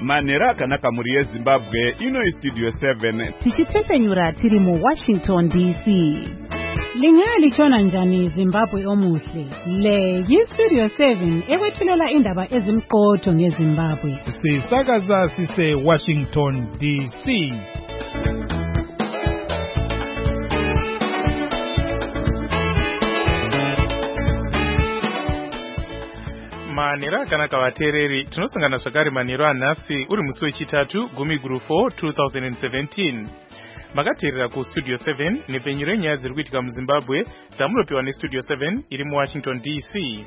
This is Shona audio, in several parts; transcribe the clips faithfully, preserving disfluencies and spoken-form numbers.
Manera kanaka muri yeZimbabwe ino istudio seven. Tichitsesenyura tiri mu Washington D C. Lingali chona njani Zimbabwe omuhle. Le yistudio seven ewethulela indaba ezimqotho ngeZimbabwe. Sisakaza sise Washington D C. Manera kana kavatereri tinosangana zvakare manero anhasi uri musi wechitatu gumi guru four two thousand seventeen. Makateerera ku studio seven nepenyu renyaya dziri kuitika muZimbabwe dzamunopiwa nestudio seven iri muWashington D C.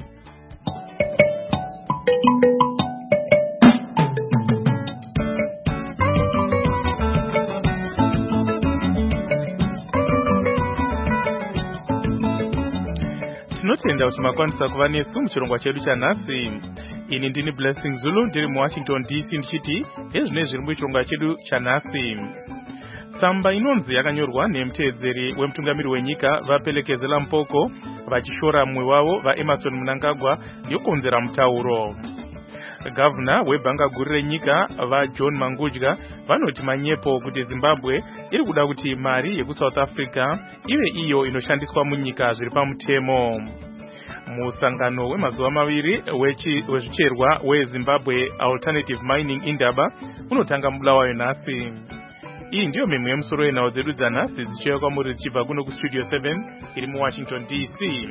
Tinotenda kuti makwanisa kuva nesu muchirongwa chedu chanhasi. Ini ndini Blessing Zulu ndiri muWashington D C ndichiti ezvine zviri muchirongwa chedu chanhasi. Tsamba inonzi yakanyorwa nemuteedzeri wemutungamiri wenyika vaPelekezela Mpoko vachishora mumwe wavo vaEmmerson Mnangagwa yokonzera mutauro. Gavana webhanga guru renyika vaJohn Mangudya vanoti manyepo kuti Zimbabwe iri kuda kuti mari yekuSouth Africa ive iyo inoshandiswa munyika zviri pamutemo. Musangano wemazuva maviri wezvicherwa weZimbabwe Alternative Mining Indaba unotanga mubulawayo nhasi. Iyi ndiyo mimwe yemusoro yenhau dzedu dzanhasi dzichiuya kwamuri dzichibva kuno kustudio seven iri muWashington D C.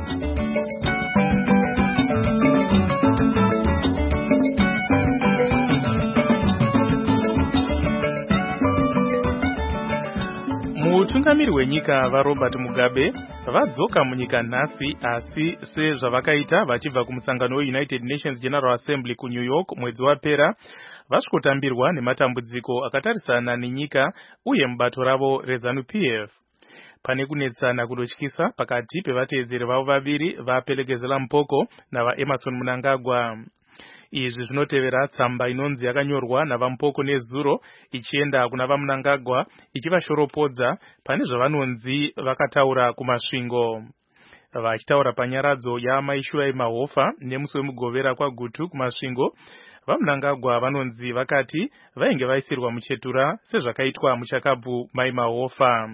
Mutungamiri wenyika vaRobert Mugabe vadzoka munyika nhasi asi sezvavakaita vachibva kumusangano weUnited Nations General Assembly kuNew York mwedzi wapera vasvikotambirwa nematambudziko akatarisana nenyika uye mubato ravo reZANU P F. Pane kunetsana kudotyisa pakati pevateedzeri vavo vaviri vaPelekezela Mpoko navaEmmerson Mnangagwa. Izvi zvinotevera tsamba inonzi yakanyorwa navaMpoko nezuro ichienda kuna vaMnangagwa ichivashoropodza pane zvavanonzi vakataura kumasvingo. Vachitaura panyaradzo yaMaishuai Mahofa nemusi wemugovera kwaGutu kumasvingo, vaMnangagwa vanonzi vakati vainge vaisirwa muchetura sezvakaitwa muchakabvu Mai Mahofa.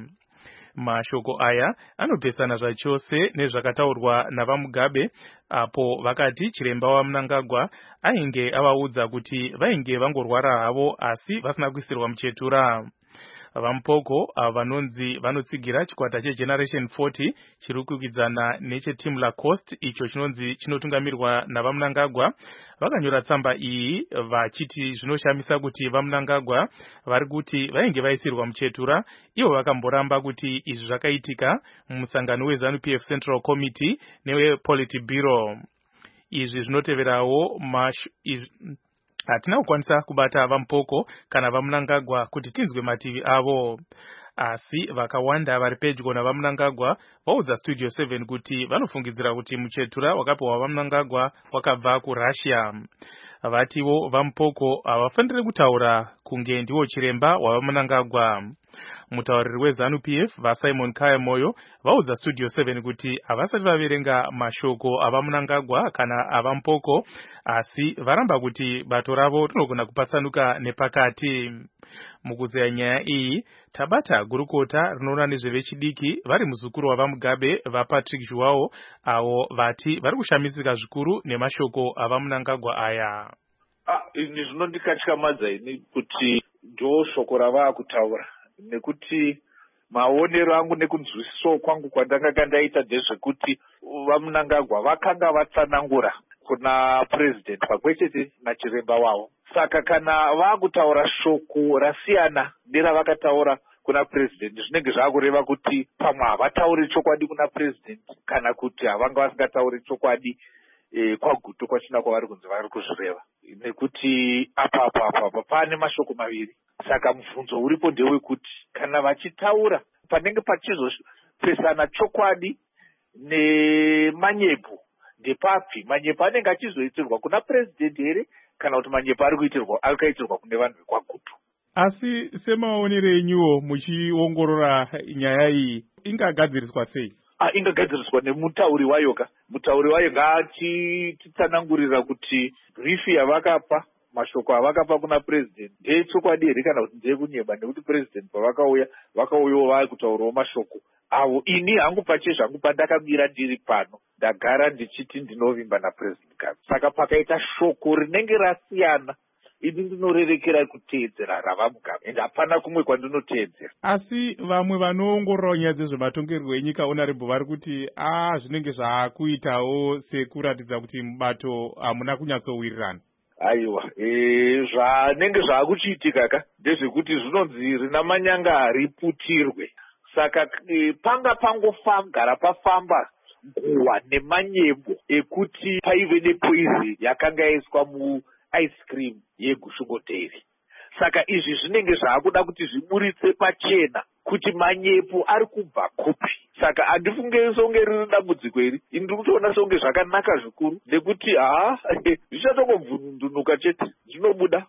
Mashoko aya anopesana zvachose nezvakataurwa navaMugabe apo vakati chiremba waMnangagwa ainge avaudza kuti vainge vangorwara havo asi vasina kuisirwa muchetura. VaMpoko vanonzi vanotsigira chikwata cheGeneration forty chiri kukwikwidzana necheTeam Lacoste icho chinonzi chinotungamirwa navaMnangagwa vakanyora tsamba iyi vachiti zvinoshamisa kuti vaMnangagwa vari kuti vainge vaisirwa muchetura ivo vakamboramba kuti izvi zvakaitika mumusangano weZANU P F Central Committee newePolitburo. Izvi zvinoteverawo mash iz... hatina kukwanisa kubata vaMpoko kana vaMnangagwa kuti tinzwe mativi avo. Asi vakawanda vari pedyo navaMnangagwa vaudza studio seven kuti vanofungidzira kuti muchetura wakapiwa vaMnangagwa wakabva kuRussia. Vativo vaMpoko havafaniri kutaura kunge ndiwo chiremba wavaMnangagwa. Mutauriri weZANU P F vaSimon Kaya Moyo vaudza studio seven kuti havasati vaverenga mashoko avaMnangagwa kana avaMpoko asi varamba kuti bato ravo rinogona kupatsanuka nepakati. Mukuzeya nyaya iyi tabata gurukota rinoona nezvevechidiki vari muzukuru wavaMugabe vaPatrick Zhuwao avo vati vari kushamisika zvikuru nemashoko avaMnangagwa aya. Ah, ini zvinondikatyamadza ini kuti ndo shoko ravakutaura nekuti maonero angu nekunzwisiso kwangu kwandakanga ndaita ndezvekuti vaMnangagwa vakanga vatsanangura kuna president pamwechete nachiremba wavo. Saka kana vakutaura shoko rasiyana neravakataura kuna president zvinenge zvakureva kuti pamwe havatauri chokwadi kuna president kana kuti havanga vasingatauri chokwadi e, kwaGutu kwachina kwavari kunzi vari kuzvireva. Nekuti apa apa apa apa pane mashoko maviri. Saka mubvunzo uripo ndewekuti kana vachitaura panenge pachizopesana chokwadi nemanyepo ndepapi manyepo anenge achizoitirwa kuna president here kana kuti manyepo ari kuitirwa akaitirwa kune vanhu vekwaGutu. Asi semaonero enyuwo muchiongorora nyaya iyi ingagadziriswa sei? Ah, ingagadziriswa nemutauri wayo ka mutauri wayo ngaachititsanangurira kuti brief yavakapa mashoko avakapa kuna president ndechokwadi here kana kuti ndekunyeba, nekuti president pavakauya vakauyawo vari kutaurawo mashoko avo. Ini hangu pache zvangu pandakamira ndiri pano ndagara ndichiti ndinovimba napresident Mugabe. Saka pakaita shoko rinenge rasiyana, ini ndinorerekera kuteedzera rava Mugabe ende hapana kumwe kwandinoteedzera. Asi vamwe vanoongorora nyaya dzezvematongerwo enyika honorable vari kuti a zvinenge zvaakuitawo sekuratidza kuti mubato hamuna kunyatsowirirana. Aiwa, e, zvanenge zvaakuchiitika ka ndezvekuti zvinonzi rina manyanga riputirwe. Saka e, panga pangofamba pafamba nguwa nemanyembo ekuti paive nepoison yakanga yaiswa mu ice cream yeGushungo Dairy. Saka izvi zvinenge zvaakuda kuti zviburitse pachena kuti manyepo ari kubva kupi. Saka handifunge songe riri dambudziko iri, ini ndiri kutoona songe zvakanaka zvikuru nekuti haa zvichatongobvundunuka chete zvinobuda.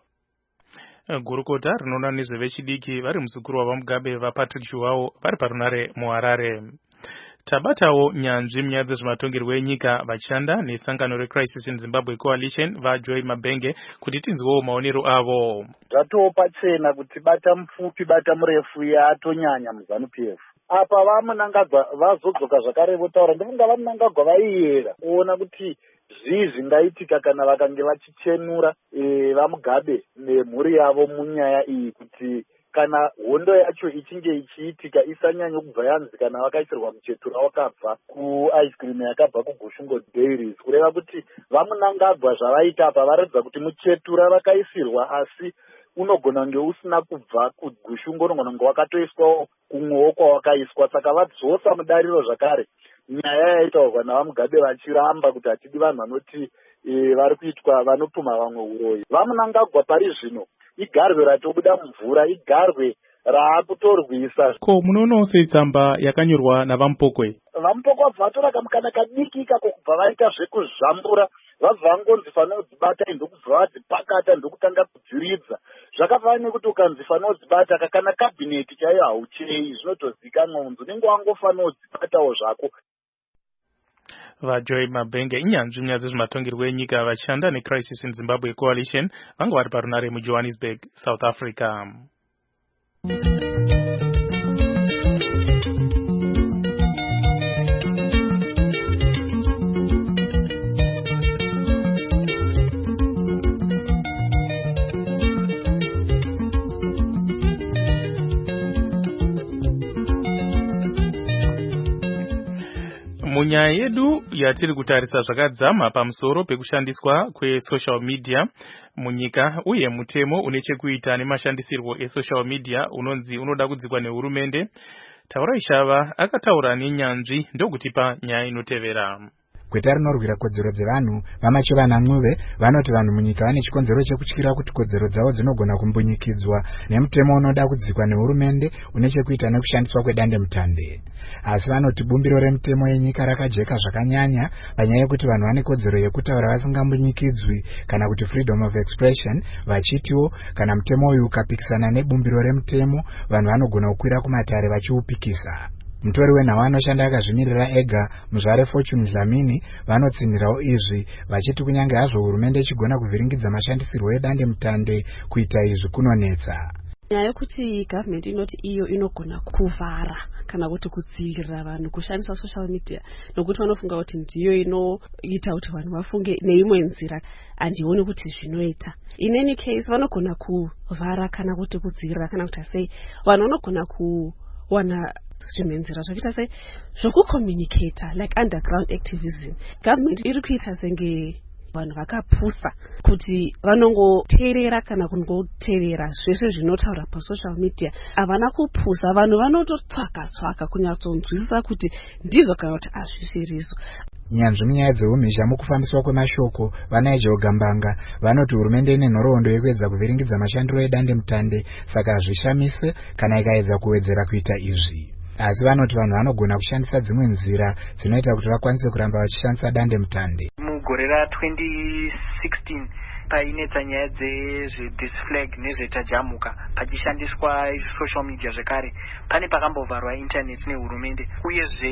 Gurukota rinoona nezvevechidiki vari muzukuru wava Mugabe vaPatrick Shuwawo vari parunare muHarare. Tabatawo nyanzvi munyaya dzezvematongerwo enyika vachishanda nesangano reCrisis in Zimbabwe Coalition vaJoy Mabhenge kuti tinzwewo maonero avo. Zvatowo pachena kuti bata mupfupi bata murefu yatonyanya muZANU-P F. Apa vamunangagwa vazodzoka zvakare votaura ndofunga vamunangagwa vaiyera kuona kuti zvii zvingaitika kana vakange vachichenura e, vaMugabe nemhuri yavo munyaya iyi, kuti kana hondo yacho ichinge ichiitika isanyanye kubva yanzi kana vakaisirwa muchetura wakabva kuice cream yakabva kuGushungo Dairies, kureva kuti vamunangagwa zvavaita apa varatidza kuti muchetura vakaisirwa asi unogona kunge usina kubva kuGushungo, unogona kunge wakatoiswawo kumwewo kwawakaiswa. Saka vadzosa mudariro zvakare nyaya yaitaurwa navaMugabe vachiramba kuti hatidi vanhu vanoti e, vari kuitwa vanopuma vamwe uroyi. Vamunangagwa pari zvino igarwe ratobuda mumvura, igarwe raakutorwisa. Ko munoonawo setsamba yakanyorwa navaMupokwe? VaMupokwe vabva vatora kamukana kadiki ikako kubva vaita zvekuzvambura, vabva vangonzi fanira kudzibata indokubva vadzipakata ndokutanga kudziridza. Zvakafanana nekuti ukanzi fanira kudzibata kakana kabhineti chaiyo hauchei, zvinotozikanwa unzi unenge wangofanira kudzibatawo zvako. VaJoy Mabhenge inyanzvi munyaya dzezvematongerwo enyika vachishanda neCrisis in Zimbabwe Coalition vanga vari parunare muJohannesburg, South Africa. Munyaya yedu yatiri kutarisa zvakadzama pamusoro pekushandiswa kwesocial media munyika uye mutemo une chekuita nemashandisirwo esocial media unonzi unoda kudzikwa nehurumende, Taurai Shava akataura nenyanzvi ndokutipa nyaya inotevera. Gweta rinorwira kodzero dzevanhu vamachivana Mnuve vanoti vanhu munyika vane chikonzero chekutyira kuti kodzero dzavo dzinogona kumbunyikidzwa nemutemo unoda kudzikwa nehurumende une chekuita nekushandiswa kwedande mutande. Asi vanoti bumbiro remutemo yenyika rakajeka zvakanyanya panyaya yekuti vanhu vane kodzero yekutaura vasingambunyikidzwi kana kuti freedom of expression, vachitiwo kana mutemo uyu ukapikisana nebumbiro remutemo vanhu vanogona kukwira kumatare vachiupikisa. Mutori wenhau anoshanda akazvimirira ega muzvare Fortune Dlamini vanotsinhirawo izvi vachiti kunyange hazvo hurumende ichigona kuvhiringidza mashandisirwo edande mutande kuita izvi kunonetsa. Nyaya yekuti government inoti iyo inogona kuvhara kana kuti kudzivirira vanhu kushandisa social media nokuti vanofunga kuti ndiyo inoita kuti vanhu vafunge neimwe nzira andioni kuti zvinoita. In any case vanogona kuvhara kana kuti kudzivirira kana kuti sei vanhu vanogona kuwana zvimwe nzira zvokuita sei zvokucommunicata like underground activism. Government iri kuita senge vanhu vakapusa kuti vanongoteerera kana kungoteerera zvese zvinotaura pasocial media. Havana kupusa, vanhu vanototsvaka tsvaka kunyatsonzwisisa kuti ndizvo kana kuti hazvisirizo. Nyanzvi munyaya dzeumhizha mukufambiswa kwemashoko vanaIjoe Gambanga vanoti hurumende ine nhoroondo yekuedza kuvhiringidza mashandiro edande mutande, saka hazvishamise kana ikaedza kuwedzera kuita izvi. Asi vanoti vanhu vanogona kushandisa dzimwe nzira dzinoita kuti vakwanise kuramba vachishandisa dande mutande. Mugore ra-twenty sixteen painetsa nyaya dzezve-this flag nezvetajamuka pachishandiswa social media zvekare, pane pakambovharwa internet nehurumende uyezve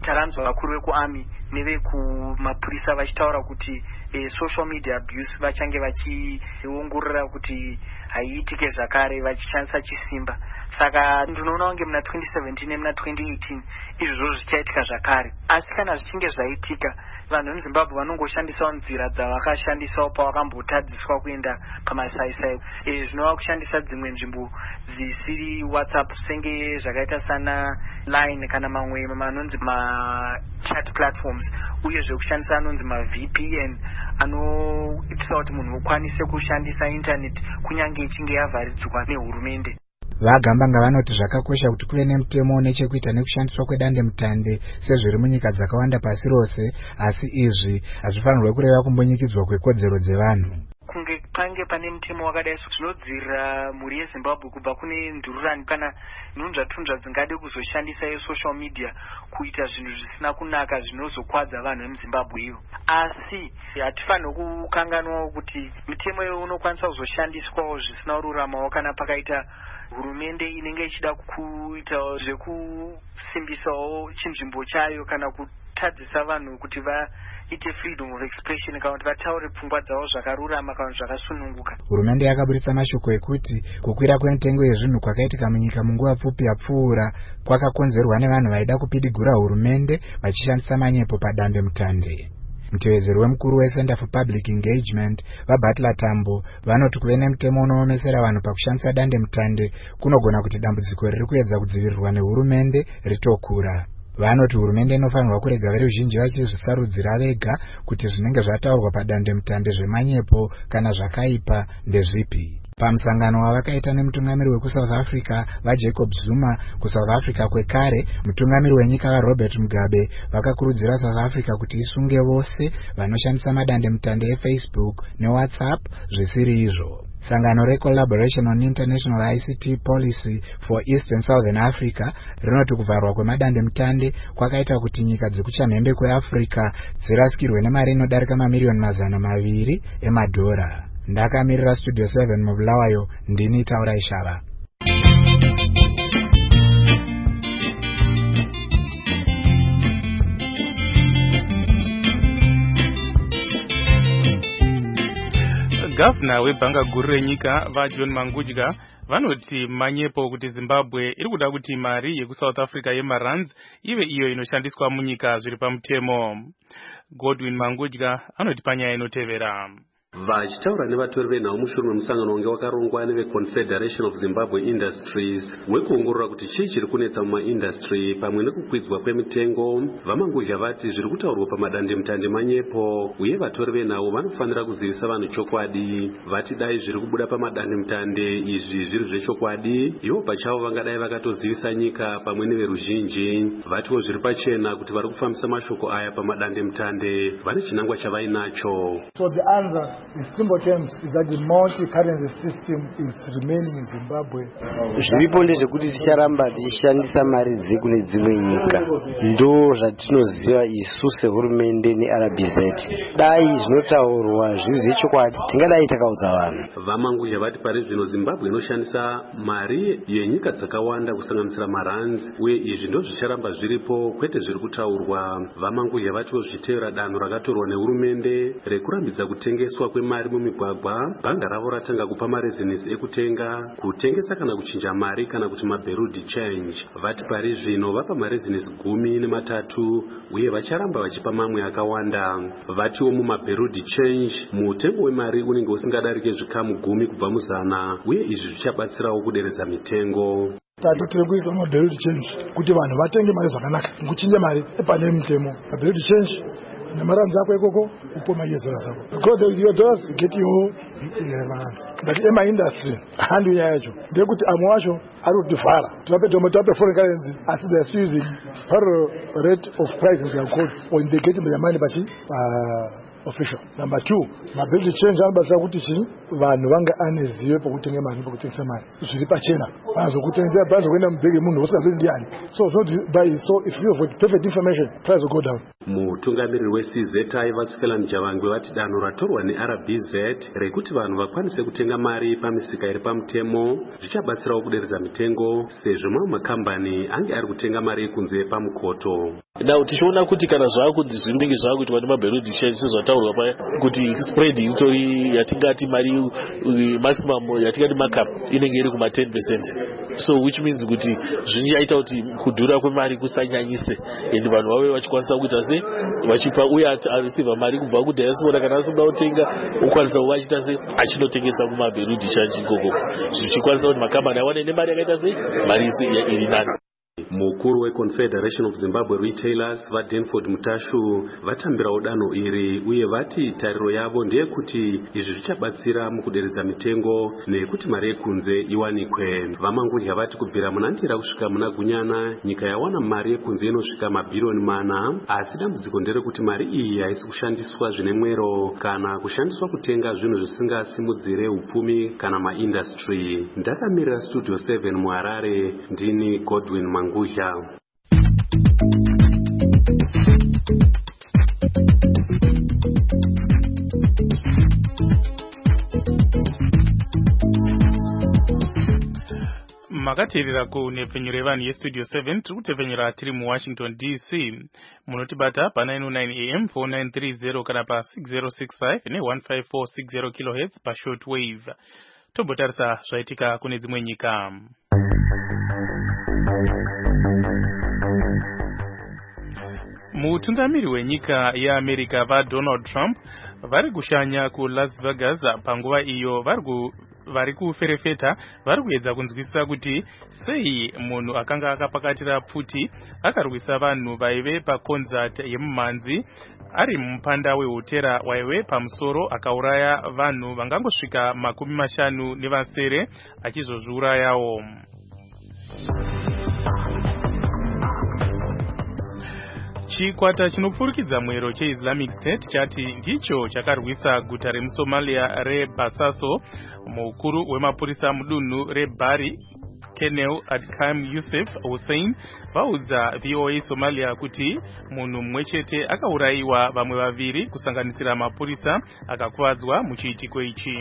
takanzwa vakuru vekuarmy nevekumapurisa vachitaura kuti e, social media abuse vachange vachiongorora kuti haiitike zvakare vachishandisa chisimba. Saka ndinoona kunge muna twenty seventeen nemuna twenty eighteen izvozvo zvichaitika zvakare. Asi kana zvichinge zvaitika, vanhu vemuzimbabwe vanongoshandisawo nzira dzavakashandisawo pavakambotadziswa kuenda pamasaisai, e, zvinova kushandisa dzimwe nzvimbo dzisiri WhatsApp senge zvakaita sana Line kana mamwe manonzi machat platforms, uyezve kushandisa anonzi ma-V P N anoitisa kuti munhu ukwanise kushandisa internet kunyange ichinge yavharidzwa nehurumende. Vagamba ngavanoti zvakakosha kuti kuve nemutemo nechekuita nekushandiswa kwedande mutande sezviri munyika dzakawanda pasi rose, asi izvi hazvifanirwe kureva kumbonyikidzwa kwekodzero dzevanhu. Kunge pange pane mutemo wakadai zvinodzirira mhuri yeZimbabwe kubva kune ndururani kana nhunzvatunzva dzingade kuzoshandisa ye-social media kuita zvinhu zvisina kunaka zvinozokwadza vanhu vemuzimbabwe ivo. Asi hatifanirwi kukanganwawo kuti mitemo iyo unokwanisa kuzoshandiswawo zvisina kururamawo kana pakaita hurumende inenge ichida kuita zvekusimbisawo chinzvimbo chayo kana kutadzisa vanhu kuti vaite freedom of expression kana kuti vataure pfungwa dzavo zvakarurama kana zvakasununguka. Hurumende yakaburitsa mashoko ekuti kukwira kwemitengo yezvinhu kwakaitika munyika munguva pfupi yapfuura kwakakonzerwa nevanhu vaida kupidigura hurumende vachishandisa manyepo padande mutande. Mutevedzeri wemukuru weCenter for Public Engagement vaButler Tambo vanoti kuve nemutemo unoomesera vanhu pakushandisa dande mutande kunogona kuti dambudziko riri kuedza kudzivirirwa nehurumende ritokura. Vanoti hurumende inofanirwa kurega veruzhinji vachizvisarudzira vega kuti zvinenge zvataurwa padande mutande zvemanyepo kana zvakaipa ndezvipi. Pamusangano wavakaita nemutungamiri wekuSouth Africa vaJacob Zuma kuSouth Africa kwekare, mutungamiri wenyika vaRobert Mugabe vakakurudzira South Africa kuti isunge vose vanoshandisa madande mutande eFacebook neWhatsApp zvisiri izvo. Sangano reCollaboration on International I C T Policy for East and Southern Africa rinoti kuvharwa kwemadande mutande kwakaita kuti nyika dzekuchamhembe kweAfrica dzirasikirwe nemari inodarika mamiliyoni mazana maviri emadhora. Ndakamirira Studio seven mubulawayo, ndini Taura Ishava. Gavana webhanga guru renyika vaJohn Mangudya vanoti manyepo kuti Zimbabwe iri kuda kuti mari yekuSouth Africa yemarands ive iyo inoshandiswa munyika zviri pamutemo. Godwin Mangudya anoti panyaya inotevera. Vachitaura nevatori venhau mushure memusangano wange wakarongwa neveConfederation of Zimbabwe Industries wekuongorora kuti chii chiri kunetsa mumaindustry pamwe nekukwidzwa kwemitengo, vaMangudya vati zviri kutaurwa pamadande mutande manyepo uye vatori venhau vanofanira kuzivisa vanhu chokwadi. Vati dai zviri kubuda pamadande mutande izvi zviri zvechokwadi, ivo pachavo vangadai vakatozivisa nyika pamwe neveruzhinji. Vatiwo zviri pachena kuti vari kufambisa mashoko aya pamadande mutande vane chinangwa chavainacho. So the answer in simple terms is that the multi-currency system is remaining in Zimbabwe. Zviripo ndezvekuti ticharamba tichishandisa mari dzekune dzimwe nyika. Ndo zvatinoziva isu sehurumende neR B Z. Dai zvinotaurwa zviri zvechokwadi tingadai takaudza vanhu. VaMangudya vati pari zvino Zimbabwe inoshandisa mari yenyika dzakawanda kusanganisira marands uye izvi ndo zvicharamba zviripo kwete zviri kutaurwa. VaMangudya vatiwo zviteera danho rakatorwa nehurumende rekurambidza kutengeswa kwemari mumigwagwa. Bhanga ravo ratanga kupa marezinesi ekutenga, kutengesa kana kuchinja mari kana kuti maberudi change. Vati pari zvino vapa marezinesi gumi nematatu uye vacharamba vachipa mamwe akawanda. Vatiwo mumaberudi change mutengo wemari unenge usingadarike zvikamu gumi kubva muzana uye izvi zvichabatsirawo kuderedza mitengo. Tati tiri kuisa maberudi change kuti vanhu vatenge mari zvakanaka, kuchinja mari epane mutemo. Maberudi change namarands ako ikoko upoma yezora zako. Because there is your dollars you get your marands. But ema industry handu yacho ndekuti amwe wacho ari kutivhara. Tivape tomato ape foreign currency as they are using per rate of price they are called when they get their money bachi uh, official. Number two, mabuild change anobatsira kuti chini vanhu vanga ane zive pokutenga mari pokutengesa mari zviri pachena vanozokutengesa price kuenda mubhegi munhu usingazoi ndiani. So so by so if you have perfect information price will go down. Mutungamiriri we-C Z I Vasikela Javangwe vati danho ratorwa ne-R B Z rekuti vanhu vakwanise kutenga mari pamisika iri pamutemo zvichabatsirawo kuderedza mitengo sezvo mamwe makambani ange ari kutenga mari kunze pamukoto. Now tichiona kuti kana zvakunzi zvimbingi zvakuitwa nemabureau d'change sezvataurwa paya kuti spread itori yatingati mari maximum yatingati markup inenge iri kuma ten percent. So which means kuti zvinochaita kuti kudhura kwemari kusanyanyise ende vanhu vave vachikwanisa kuita sei vachipa uye areceiva mari kubva kudiaspora kana asinoda kutenga ukwanisa kuva achita sei achinotengesa kumabureau d'change ikoko zvichikwanisa kuti makambani awane nemari yakaita sei mari iri nani. Mukuru weConfederation of Zimbabwe Retailers vaDenford Mutashu vatambirawo danho iri uye vati tariro yavo ndeyekuti izvi zvichabatsira mukuderedza mitengo nekuti mari yekunze iwanikwe. Vamangurya vati kubvira munandira kusvika muna gunyana nyika yawana mari yekunze inosvika mabhiriyoni mana, asi dambudziko nderekuti mari iyi haisi kushandiswa zvine mwero kana kushandiswa kutenga zvinhu zvisingasimudzire upfumi kana maindastry. Ndakamirira Studio seven muHarare, ndini Godwin Manguzha. Makateerera kunepfenyuro yevanhu yestudio seven tiri kutepfenyura tiri muWashington D C. Munotibata pa nine oh nine A M four nine three zero kana pa six zero six five ne one five four six zero kilohertz pa short wave. Tombotarisa zvaitika kune dzimwe nyika. Mutungamiri wenyika yeAmerica vaDonald Trump vari kushanya kuLas Vegas panguva iyo vari kuferefeta vari kuedza kunzwisisa kuti sei munhu akanga akapakatira pfuti akarwisa vanhu vaive paconcert yemumhanzi ari mupanda wehotera waive pamusoro akauraya vanhu vangangosvika makumi mashanu nevasere achizozviurayawo. Chikwata chinopfurikidza mwero cheIslamic State chati ndicho chakarwisa guta remuSomalia reBasaso. Mukuru wemapurisa mudunhu reBari Colonel Adkam Yusuf Hussein vaudza V O A Somalia kuti munhu mumwe chete akaurayiwa, vamwe vaviri kusanganisira mapurisa akakuvadzwa muchiitiko ichi.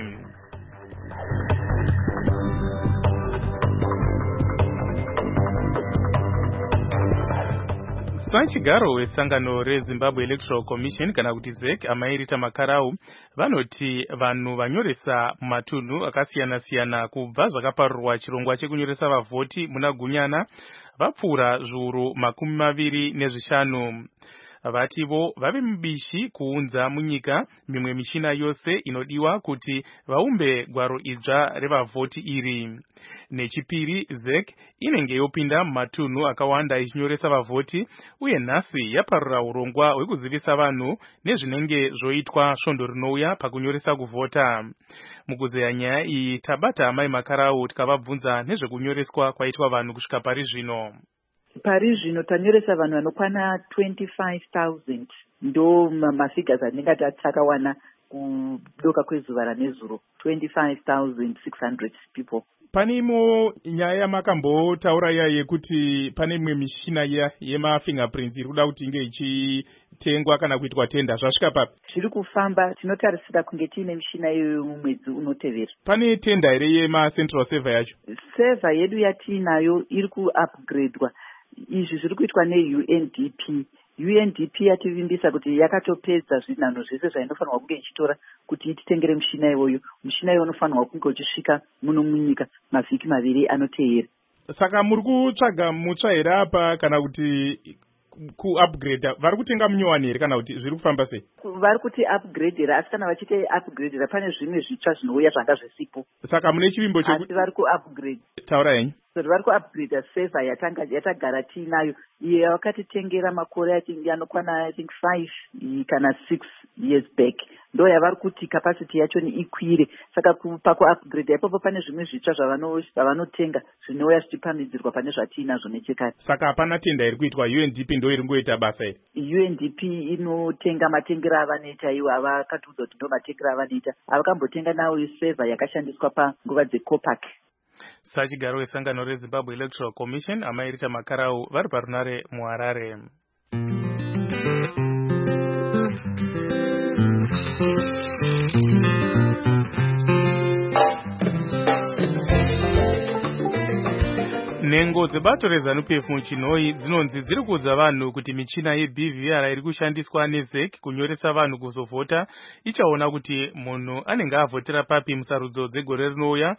Sanchigaro wesangano reZimbabwe Electoral Commission kana kuti Z E C amairita makarau vanoti vanhu vanyoresa matunhu akasiyana siyana kubva zvakaparurwa chirongwa chekunyoresa vavhoti muna gunyana vapfuura zviuru makumi maviri nezvishanu. Vativo vave mubishi kuunza munyika mimwe michina yose inodiwa kuti vaumbe gwaro idzva revavhoti iri. Nechipiri, Z E C inenge yopinda mumatunhu akawanda ichinyoresa vavhoti uye nhasi yaparura urongwa hwekuzivisa vanhu nezvinenge zvoitwa svondo rinouya pakunyoresa kuvhota. Mukuzeya nyaya iyi tabata amai makarau tikavabvunza nezvekunyoreswa kwaitwa vanhu kusvika pari zvino. Pari zvino tanyoresa vanhu vanokwana twenty-five thousand ndo mafigures anenge takawana kudoka kwezuva ranezuro twenty-five thousand six hundred people. Pane imo nyaya yamakambotaura iya yekuti pane imwe mishina iya yemafingerprints iri kuda kuti inge ichitengwa kana kuitwa tenda, zvasvika papi? Zviri kufamba, tinotarisira kunge tiine mishina iyoyo mumwedzi unotevera. Pane tenda here yemacentral server yacho? Server yedu yatiinayo iri kuupgradewa. Izvi zviri kuitwa neU N D P. U N D P yativimbisa kuti yakatopedza zvinhanho zvese zvainofanirwa kunge ichitora kuti ititengere mushina iwoyo. Mushina iwoyo unofanirwa kunge uchisvika muno munyika mavhiki maviri anoteera. Saka muri kutsvaga mutsva here apa kana kuti ku-upgrade vari kutenga munyowani here kana kuti zviri kufamba sei? Vari kuti upgradera, asi kana vachite upgradera pane zvimwe zvitsva zvinouya zvanga zvisipo. Saka mune chivimbo chekuti asi vari ku-upgrade. Taura henyu. So vari ku-upgrade server yatanga yatagara tiinayo iyo yakatitengera makore yanokwana I think five kana six years back. ndo yavari kuti capacity yacho ni ikwire. Saka pakuupgrade ipapo pane zvimwe zvitsva zvavanotenga zvinouya zvichipamidzirwa pane zvatinazvo nechekare. Saka hapana tenda iri kuitwa, U N D P ndo iri ngoita basa iri. U N D P inotenga matengero avanoita iwo avakatiudza kuti ndo matengero avanoita. Avakambotenga nawo server yakashandiswa panguva dzeCopac. Sachigaro wesangano reZimbabwe Electoral Commission amairita Makarau vari parunare muHarare. Nhengo dzebato reZANU P F muChinoi dzinonzi dziri kuudza vanhu kuti michina yeB V R iri kushandiswa neZ E C kunyoresa vanhu kuzovhota ichaona kuti munhu anenge avhotera papi musarudzo dzegore rinouya.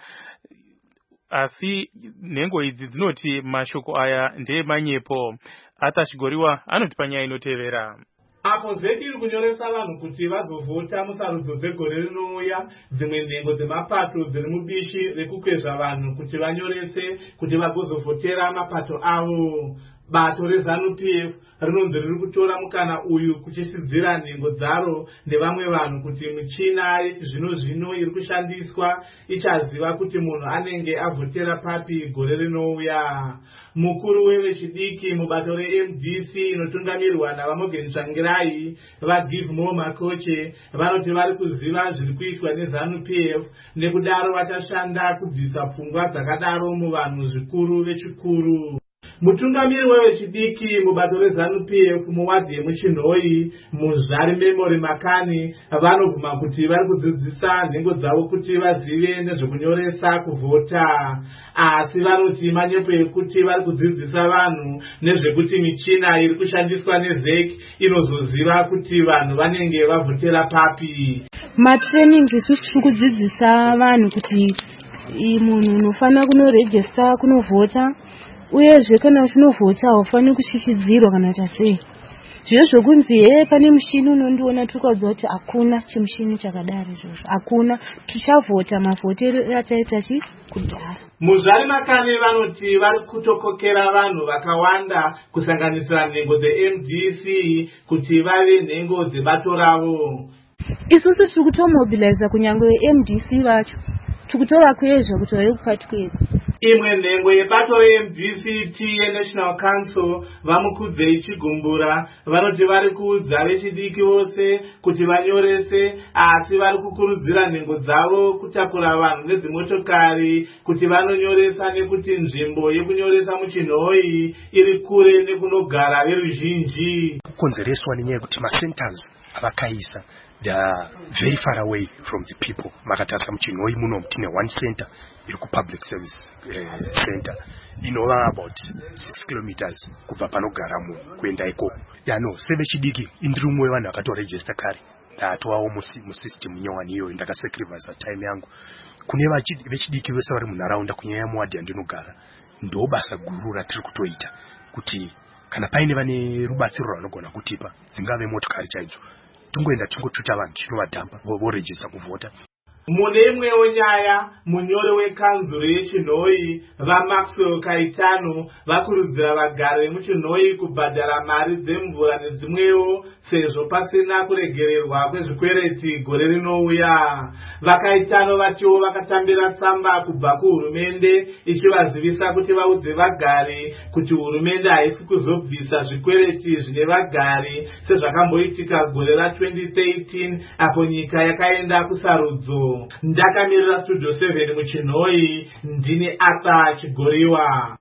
Asi nhengo idzi dzinoti mashoko aya ndeemanyepo. Atashigoriwa anoti panyaya inotevera. Apo Z E C iri kunyoresa vanhu kuti vazovhota musarudzo dzegore rinouya, dzimwe nhengo dzemapato dziri mubishi rekukwezva vanhu kuti vanyorese kuti vagozovhotera mapato avo. Bato reZANU P F rinonzi riri kutora mukana uyu kuchisidzira nhengo dzaro nevamwe vanhu kuti michina yechizvino zvino iri kushandiswa ichaziva kuti munhu anenge avhotera papi gore rinouya. Mukuru wevechidiki mubato reM D C inotungamirwa naVamogeni Tsvangirai vaGive More Makoche vanoti vari kuziva zviri kuitwa neZANU P F, nekudaro vachashanda kubvisa pfungwa dzakadaro muvanhu zvikuru vechikuru. Mutungamiri wevechidiki mubato reZANU P F muwadhi yemuChinoi muZari Memory Makani vanobvuma kuti vari kudzidzisa nhengo dzavo kuti vazive nezvekunyoresa kuvhota, asi vanoti manyepo ekuti vari kudzidzisa vanhu nezvekuti michina iri kushandiswa neZ E C inozoziva kuti vanhu vanenge vavhotera papi. Matraining isusu tiri kudzidzisa vanhu kuti munhu unofanira kunorejista kunovhota, uyezve kana uchinovhota haufaniri kushishidzirwa kana tasei. Zviro zvokunzi he pane mushini unondiona tukaudzwa kuti hakuna chimushini chakadaro izvozvo. Hakuna, tichavhota mavhotero ataita chi kudhara. Muzvari Makani vanoti vari kutokokera vanhu vakawanda kusanganisira nhengo dzeM D C kuti vave nhengo dzebato ravo. Isusu tiri kutomobiliza kunyange veM D C vacho. Tiri kutora kwezvo kuti vaye kupati kwedu. Imwe nhengo yebato reM D C T yeNational Council Vamukudzei Chigumbura vanoti vari kuudza vechidiki vose kuti vanyorese, asi vari kukurudzira nhengo dzavo kutakura vanhu nedzimotokari kuti vanonyoresa nekuti nzvimbo yekunyoresa muChinoi iri kure nekunogara veruzhinji. Kukonzereswa nenyaya yekuti macenters avakaisa they are very far away from the people. Makatarisa muChinoi muno tine one center iri kupublic service uh, center inova about six kilometers kubva panogara munhu kuenda ikoko. Yano sevechidiki indiri umwe wevanhu vakatorejista kare, ndatovawo musystem nyowani iyoyo, ndakasacrifice time yangu. Kune vechidiki vese vari munharaunda kunyanya muwadhi yandinogara, ndo basa guru ratiri kutoita kuti kana paine vane rubatsiro rwanogona kutipa, dzingave motokari chaidzo, tungoenda tungotuta vanhu tinovadhamba vorejista kuvhota. Mune imwewo nyaya, munyori wekanzuro yeChinoi vaMaxwell Kaitano vakurudzira vagari vemuChinoi kubhadhara mari dzemvura nedzimwewo sezvo pasina kuregererwa kwezvikwereti gore rinouya. VaKaitano vachiwo vakatambira tsamba kubva kuhurumende ichivazivisa kuti vaudze vagari kuti hurumende haisi kuzobvisa zvikwereti zvine vagari sezvakamboitika gore ra twenty thirteen apo nyika yakaenda kusarudzo. Ndakamirira Studio seven muChinoi, ndini Arthur Chigoriwa.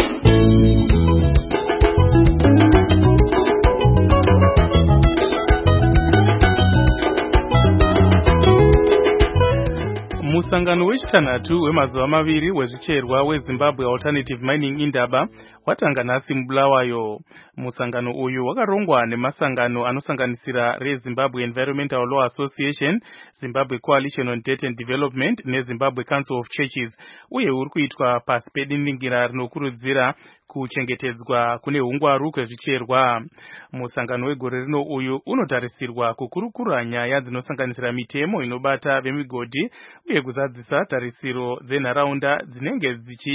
Musangano wechitanhatu wemazuva maviri wezvicherwa weZimbabwe Alternative Mining Indaba watanga nhasi muBulawayo. Musangano uyu wakarongwa nemasangano anosanganisira reZimbabwe Environmental Law Association, Zimbabwe Coalition on Debt and Development neZimbabwe Council of Churches, uye uri kuitwa pasi pedindingira rinokurudzira kuchengetedzwa kune hungwaru kwezvicherwa. Musangano wegore rino uyu unotarisirwa kukurukura nyaya dzinosanganisira mitemo inobata vemigodhi uye kuzadzisa tarisiro dzenharaunda dzinenge dzichi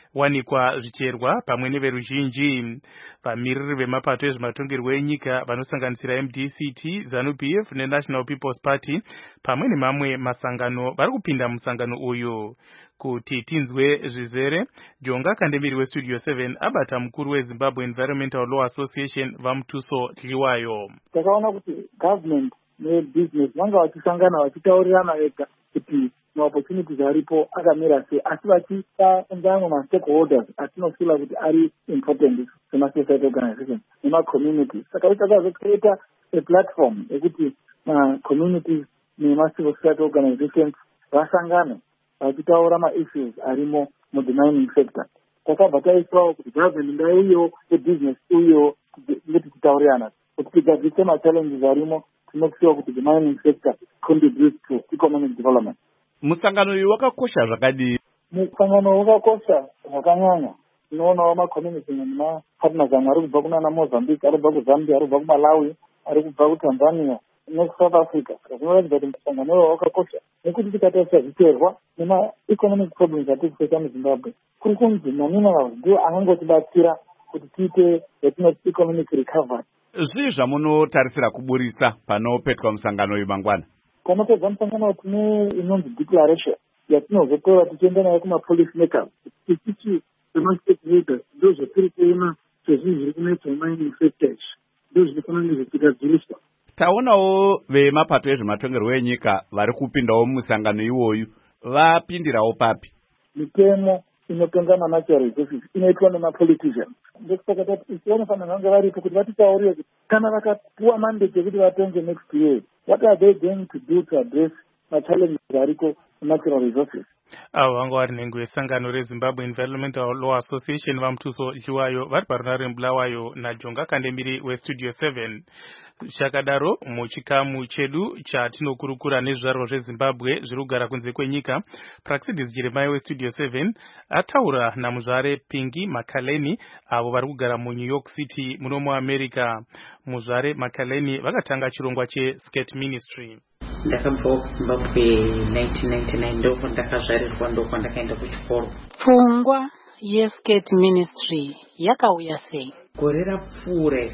wanikwa zvicherwa pamwe neveruzhinji. Vamiriri vemapato ezvematongerwo enyika vanosanganisira M D C T, ZANU-P F neNational People's Party pamwe nemamwe masangano vari kupinda musangano uyu. Kuti tinzwe zvizere, Jonga Kandemiri weStudio seven abata mukuru weZimbabwe Environmental Law Association Vamtuso Dliwayo. Takaona kuti government nebusiness vanga vachisangana vachitaurirana vega kuti maopportunities aripo akamira sei, asi vachipa ungano ma-stakeholders atinofila kuti ari important sema-society organization nema-communities. Saka takazocreata a platform yekuti ma-communities nema-civil society organizations vasangane vachitaura ma-issues arimo mudhe mining sector. Takabva taiswawo kuti government ngaiuyewo nebusiness uyewo kuti titaurirana kuti tigadzise ma-challenges arimo to make sure kuti the mining sector contributes to economic development. Musangano uyu wakakosha zvakadii? Musangano wakakosha zvakanyanya. Tinoonawo ma-community nema-partners amwe ari kubva kunana Mozambique, ari kubva kuZambia, ari kubva kuMalawi, ari kubva kuTanzania neSouth Africa. Zvinoratidza kuti musangano uyu wakakosha nekuti tikatarisa zviterwa nema-economic problems atiri kupesa muZimbabwe, kuri kunzi ma-minerals ndiwo angangotibatsira kuti tiite yatinoti economic recovery. Zvii zvamunotarisira kuburisa panopetwa musangano uyu mangwana? Panopedza musangano tine inonzi declaration yatinozotora tichienda nayo kuma-policy makers. Tichichi sema-stakeholders ndo zvatiri kuona sezvinhu zviri kunetsa mining sectors ndo zvinofanira zvichigadziriswa. Taonawo vemapato ezvematongerwo enyika vari kupindawo musangano iwoyu vapindirawo papi? Mitemo inotonga ma-natural resources inoitwa nema-politicians. Ndokusaka tati isi vanofanira vange varipo kuti vatitaurire kuti kana vakapuwa mandate yekuti vatonge next year, what are they going to do to address ma-challenges ariko natural resources? Avo vanga vari nhengo yesangano reZimbabwe Environmental Law Association Vamtuso Dliwayo vari parunare Bulawayo naJonga Kandemiri weStudio seven. Shakadaro muchikamu chedu chatinokurukura nezvizvarwa zveZimbabwe zviri kugara kunze kwenyika, Praxidis Jeremiah weStudio seven ataura namuzvare Pingi Makaleni avo vari kugara muNew York City muno muAmerica. Muzvare Makaleni vakatanga chirongwa cheSkate Ministry. Ndakabva kuZimbabwe nineteen ninety-nine ndoko ndakazvarirwa ndoko ndakaenda kuchikoro. Pfungwa yeSkate Ministry yakauya sei? Gore rapfuura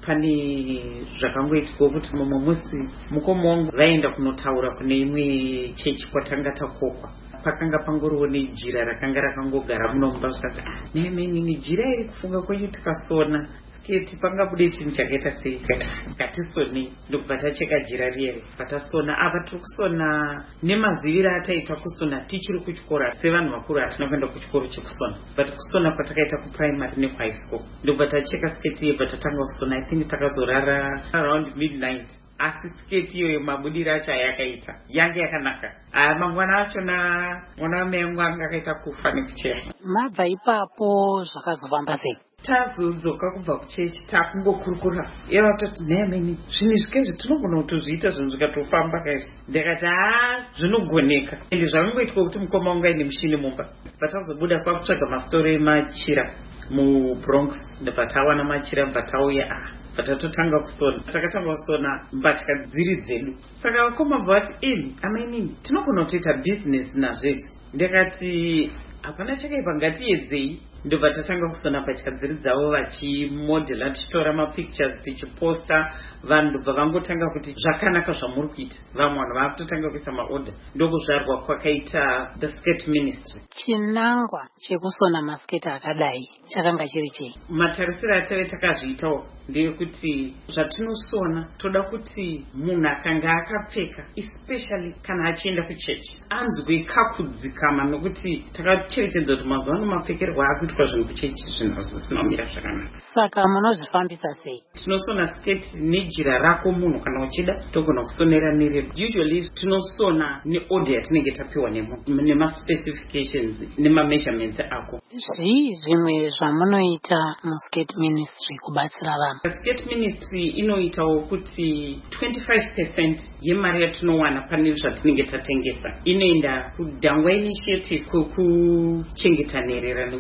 pane zvakangoitika kuti mumwe musi mukoma wangu vaenda kunotaura kune imwe chechi kwatanga takokwa. Pakanga pangoriwo nejira rakanga rakangogara muno mumba zvikati nemeni jira iri kufunga kwenyu tikasona sketi pangabude chinhu chakaita sei ngatisoni ndokubva tacheka jira riyere patasona apa tiri kusona nemazivira ataita kusona tichiri kuchikora sevanhu vakuru hatina kuenda kuchikoro chekusona but kusona kwatakaita kuprimary nekuhigh school ndokubva tacheka sketi yebva tatanga kusona I think takazorara around midnight. Asi sketi iyoyo mabudiro acho ayakaita yange yakanaka. Mangwana achona mwana wamai vangu anga akaita kufa nekuchera. Mabva ipapo zvakazofamba sei? Tazodzoka kubva kuchechi takungokurukura iye vatoti nemeni zvinhu zvikezvi tinogona kutozviita zvinhu zvikatofamba kaizvi. Ndakati haa zvinogoneka ende zvakangoitwa kuti mukoma wangu aine mushini mumba. Patazobuda kwakutsvaga mastori emachira muBronx ndobva tawana machira bva tauya ah patatotanga kusona takatanga kusona mbatya dziri dzedu. Saka vakoma vati ini amainini tinogona kutoita business nazvezvi. Ndakati hapana chakaipa ngatiedzei ndobva tatanga kusona mbatya dziri dzavo vachimodhela tichitora mapictures tichiposta vanhu ndobva vangotanga kuti zvakanaka zvamuri kuita vamwe vanhu vakutotanga kuisa maorder ndokuzvarwa kwakaita the skate ministry. Chinangwa chekusona masketi akadai chakanga chiri chei? Matarisiro atave takazviitawo ndeyekuti zvatinosona toda kuti munhu akanga akapfeka especially kana achienda kuchechi anzwe kakudzikama nokuti takacherechedza kuti mazuva ano mapfekerwo akuitwa zvinhu kuchechi zvinhu zvinomira zvakanaka. Saka munozvifambisa sei? Tinosona sketi nejira rako munhu kana uchida togona kusonera neredu. Usually tinosona neorder yatinenge tapiwa nemunhu nemaspecifications nemameasurements ako. Zvii zvimwe zvamunoita muskate ministry kubatsira vanhu? Skate ministry inoitawo kuti twenty-five percent yemari yatinowana pane zvatinenge tatengesa inoenda kudhangwa initiative kwekuchengeta nherera nekuba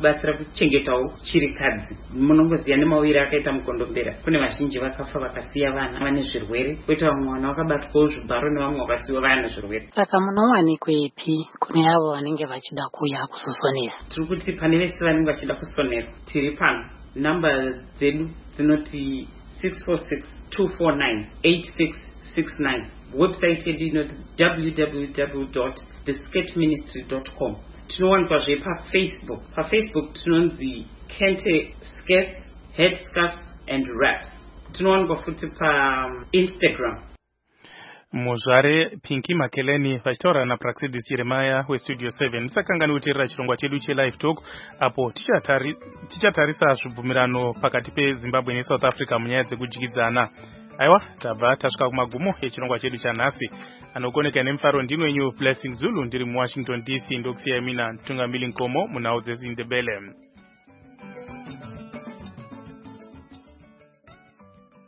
kubatsira kuchengetawo chirikadzi. Munongoziva nemawiri akaita mukondombera, kune vazhinji vakafa vakasiya vana vane zvirwere, koita vamwe vana vakabatwawo zvibharo nevamwe vakasiwa vana zvirwere. Saka munowanikwepi kune avo vanenge vachida kuuya kuzosonesa? Tiri kuti pane vese vanenge vachida kusonera tiri pano. Namba dzedu dzinoti six four six two four nine eight six six nine. Website yedu inoti w w w dot the skate ministry dot com. Tinowanikwa pa Facebook. Pa Facebook tinonzi Kente Skates, Headscarves and Wraps. Tinowanikwa futi pa Instagram. Muzvare Pinky Makeleni vachitaura naPraxidis Jeremiah weStudio seven. Sakangani kuteerera chirongwa chedu cheLive Talk apo tichatarisa zvibvumirano pakati peZimbabwe neSouth Africa munyaya dzekudyidzana. Aiwa, tabva tasvika kumagumo echirongwa chedu chanhasi. Anokoneka nemufaro ndinwenyu Blessing Zulu ndiri muWashington D C ndokusiyai mina Tungamili Nkomo munhau dzeZindebele.